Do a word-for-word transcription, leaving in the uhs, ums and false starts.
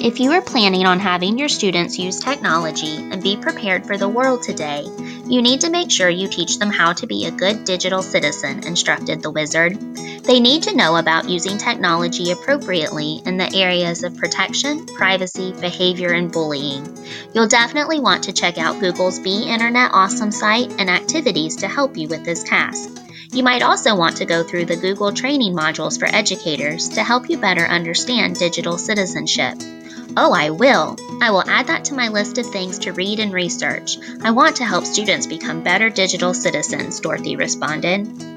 If you are planning on having your students use technology and be prepared for the world today, you need to make sure you teach them how to be a good digital citizen, instructed the wizard. They need to know about using technology appropriately in the areas of protection, privacy, behavior, and bullying. You'll definitely want to check out Google's Be Internet Awesome site and activities to help you with this task. You might also want to go through the Google training modules for educators to help you better understand digital citizenship. Oh, I will. I will add that to my list of things to read and research. I want to help students become better digital citizens, Dorothy responded.